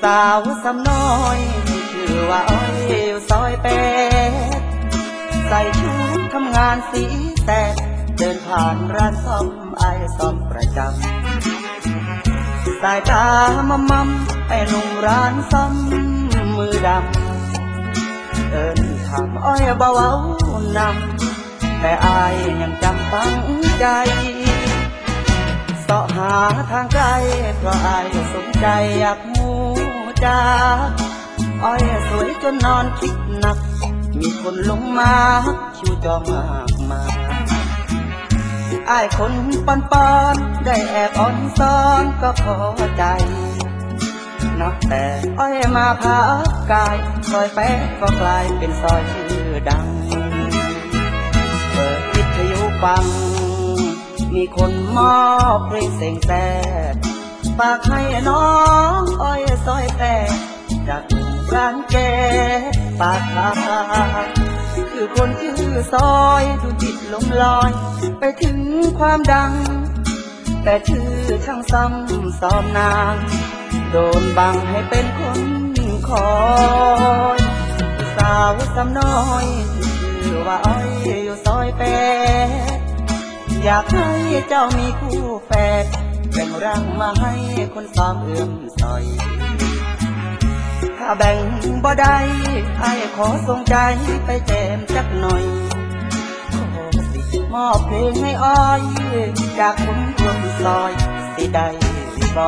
สาวสำน้อยที่ชื่อว่าอ้อยอยู่ซอยแปดใส่ชุดทำงานสีแสดเดินผ่านร้านซ่อมไอซ่อมประจำสายตามมั่มไอ้หนุ่มร้านซ่อมมือดำเอิ้นถามอ้อยเบาๆนำแต่อายยังจำปังใจเสาะหาทางไกลเพราะอายสนใจอยากมูจาอ้อยสวยจนนอนคิดหนักมีคนลงมาคิวจองมากมายอายคนปอนได้แอบอ่อนซ้อนก็พอใจนับแต่อ้อยมาพักกายซอยแป๊ะก็กลายเป็นซอยชื่อดังเปิดวิทยุฟังมีคนมอบเพลงเสียงแซ่บฝากให้น้องอ้อยซอยแป๊ะจากร้านแกปากทางคือคนชื่อซอยดูจิตลมลอยไปถึงความดังแต่ชื่อช่างซ้ำซ้อมนางโดนบังให้เป็นคนคอยสาวสำน้อยชื่อว่าอ้อยอยู่ซอยแปดอยากให้เจ้ามีคู่แฝดแบ่งร่างมาให้คนซ้อมเอื้อมซอยถ้าแบ่งบ่ได้ไอ้ขอส่งใจไปแจมจักหน่อยขอสิมอบเพลงให้อ้อยจากคนรวมซอยสิได้บ่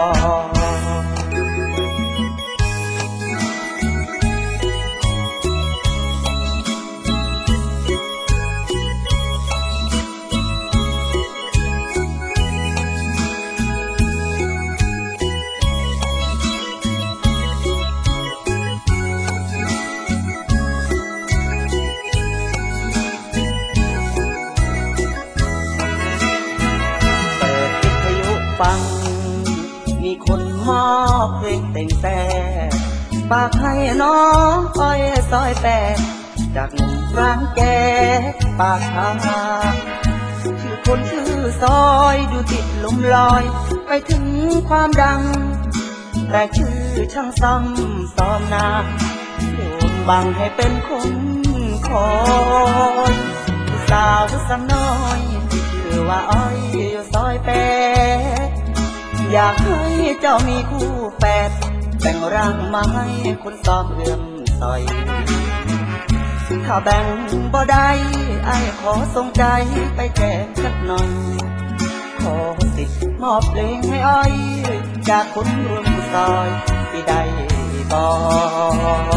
ฟังมีคนมอบเพลงแต่งแต่ฝากให้น้องอ้อยซอยแปดจากหนุ่มร้านแกปากทางชื่อคนชื่อซอยดูติดลมลอยไปถึงความดังแต่ชื่อช่างซ้ำซ้อมนาโดนบังให้เป็นคนคอยสาวสำน้อยชื่อว่าอ้อยอยู่ซอยแปดอยากให้เจ้ามีคู่แฝดแบ่งร่างมาให้คนซ้อมเอื้อมซอยถ้าแบ่งบ่ได้ไอ้ขอส่งใจไปแจกสักหน่อยขอสิมอบเพลงให้อ้อยจากคนร่วมซอยที่ได้บ่